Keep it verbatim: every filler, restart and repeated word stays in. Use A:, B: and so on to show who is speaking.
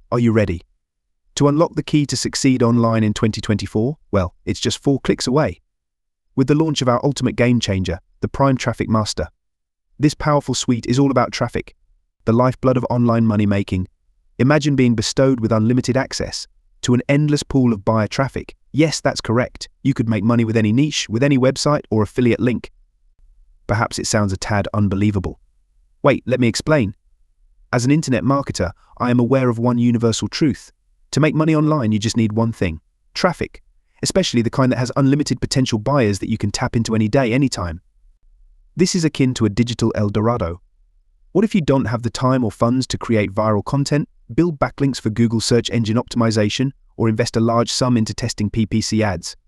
A: Are you ready? To unlock the key to succeed online in twenty twenty-four, well, it's just four clicks away. With the launch of our ultimate game changer, the Prime Traffic Master. This powerful suite is all about traffic, the lifeblood of online money making. Imagine being bestowed with unlimited access to an endless pool of buyer traffic. Yes, that's correct. You could make money with any niche, with any website or affiliate link. Perhaps it sounds a tad unbelievable. Wait, let me explain. As an internet marketer, I am aware of one universal truth. To make money online, you just need one thing: traffic, especially the kind that has unlimited potential buyers that you can tap into any day, anytime. This is akin to a digital El Dorado. What if you don't have the time or funds to create viral content, build backlinks for Google search engine optimization, or invest a large sum into testing P P C ads?